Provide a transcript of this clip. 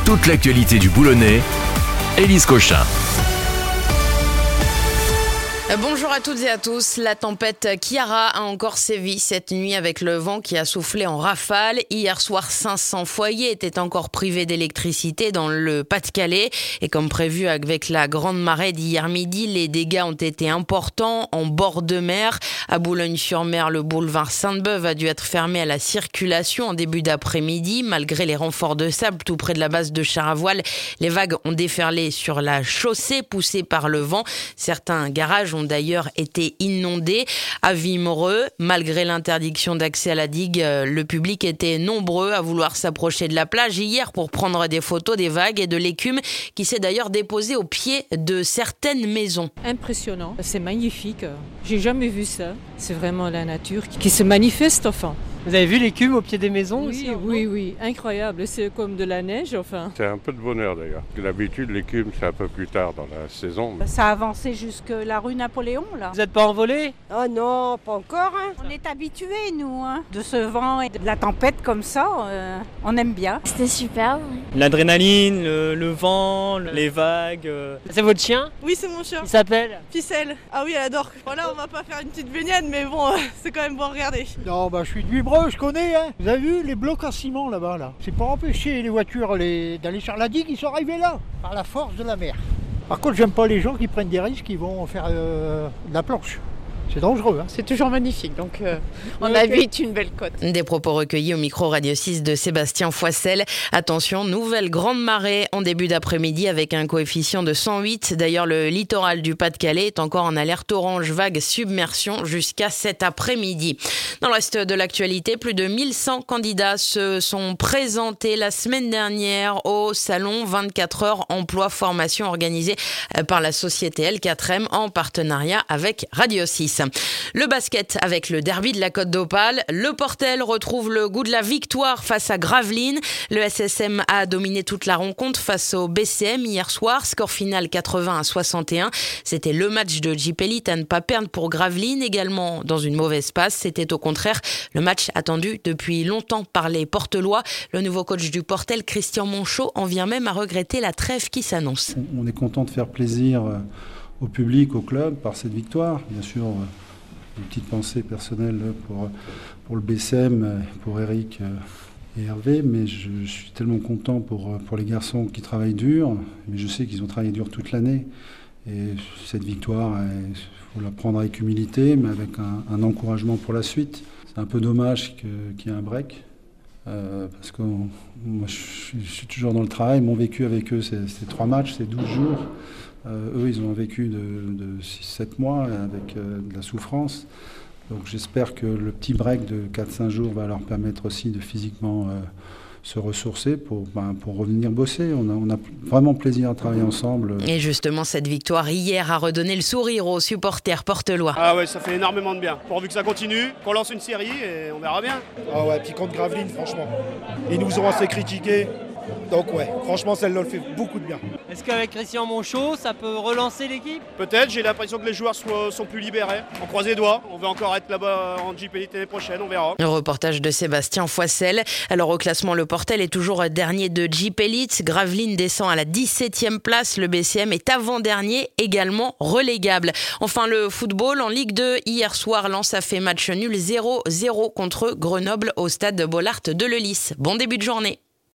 Toute l'actualité du Boulonnais, Élise Cochin. Bonjour à toutes et à tous. La tempête Chiara a encore sévi cette nuit avec le vent qui a soufflé en rafale. Hier soir, 500 foyers étaient encore privés d'électricité dans le Pas-de-Calais. Et comme prévu avec la grande marée d'hier midi, les dégâts ont été importants en bord de mer. À Boulogne-sur-Mer, le boulevard Sainte-Beuve a dû être fermé à la circulation en début d'après-midi. Malgré les renforts de sable tout près de la base de char à voile, les vagues ont déferlé sur la chaussée poussée par le vent. Certains garages ont d'ailleurs été inondés. À Vimoreux, malgré l'interdiction d'accès à la digue, le public était nombreux à vouloir s'approcher de la plage hier pour prendre des photos des vagues et de l'écume qui s'est d'ailleurs déposée au pied de certaines maisons. Impressionnant, c'est magnifique. J'ai jamais vu ça. C'est vraiment la nature qui se manifeste, enfin. Vous avez vu l'écume au pied des maisons aussi? Oui, incroyable. C'est comme de la neige, enfin. C'est un peu de bonheur d'ailleurs. D'habitude, l'écume, c'est un peu plus tard dans la saison. Ça a avancé jusque la rue Napoléon, là. Vous n'êtes pas envolé? Oh non, pas encore. On est habitués, nous, de ce vent et de la tempête comme ça. On aime bien. C'était superbe. L'adrénaline, le vent, les vagues. C'est votre chien? Oui, c'est mon chien. Il s'appelle? Ficelle. Ah oui, elle adore. Voilà, on va pas faire une petite baignade, mais bon, c'est quand même bon à regarder. Non, je suis de Vibreux, je connais. Vous avez vu les blocs en ciment là-bas, là. C'est pour empêcher les voitures d'aller sur la digue, ils sont arrivés là, par la force de la mer. Par contre, j'aime pas les gens qui prennent des risques, qui vont faire de la planche. C'est dangereux. C'est toujours magnifique, donc on habite une belle côte. Des propos recueillis au micro Radio 6 de Sébastien Foissel. Attention, nouvelle grande marée en début d'après-midi avec un coefficient de 108. D'ailleurs, le littoral du Pas-de-Calais est encore en alerte orange vague submersion jusqu'à cet après-midi. Dans le reste de l'actualité, plus de 1100 candidats se sont présentés la semaine dernière au salon 24 heures emploi formation organisé par la société L4M en partenariat avec Radio 6. Le basket avec le derby de la Côte d'Opale. Le Portel retrouve le goût de la victoire face à Gravelines. Le SSM a dominé toute la rencontre face au BCM hier soir. Score final 80-61. C'était le match de JP Elite à ne pas perdre pour Gravelines. Également dans une mauvaise passe. C'était au contraire le match attendu depuis longtemps par les Portelois. Le nouveau coach du Portel, Christian Monchot, en vient même à regretter la trêve qui s'annonce. On est content de faire plaisir au public, au club, par cette victoire. Bien sûr, une petite pensée personnelle pour le BCM, pour Eric et Hervé, mais je suis tellement content pour les garçons qui travaillent dur, mais je sais qu'ils ont travaillé dur toute l'année. Et cette victoire, il faut la prendre avec humilité, mais avec un encouragement pour la suite. C'est un peu dommage qu'il y ait un break. Parce que moi, je suis toujours dans le travail. Mon vécu avec eux, c'est 3 matchs, c'est 12 jours. Eux, ils ont un vécu de 6-7 mois avec de la souffrance. Donc j'espère que le petit break de 4-5 jours va leur permettre aussi de physiquement se ressourcer pour revenir bosser. On a vraiment plaisir à travailler ensemble. Et justement, cette victoire hier a redonné le sourire aux supporters portelois. Ah ouais, ça fait énormément de bien. Pourvu que ça continue, qu'on lance une série et on verra bien. Ah ouais, puis contre Gravelines, franchement, ils nous ont assez critiqués. Donc ouais, franchement, celle-là le fait beaucoup de bien. Est-ce qu'avec Christian Monchot, ça peut relancer l'équipe? Peut-être, j'ai l'impression que les joueurs sont plus libérés. On croise les doigts, on va encore être là-bas en JP Elite l'année prochaine, on verra. Le reportage de Sébastien Foissel. Alors au classement, le Portel est toujours dernier de JP Elite. Gravelines descend à la 17e place. Le BCM est avant-dernier, également relégable. Enfin, le football en Ligue 2. Hier soir, Lens a fait match nul 0-0 contre Grenoble au stade Bollaert de Lellis. Bon début de journée.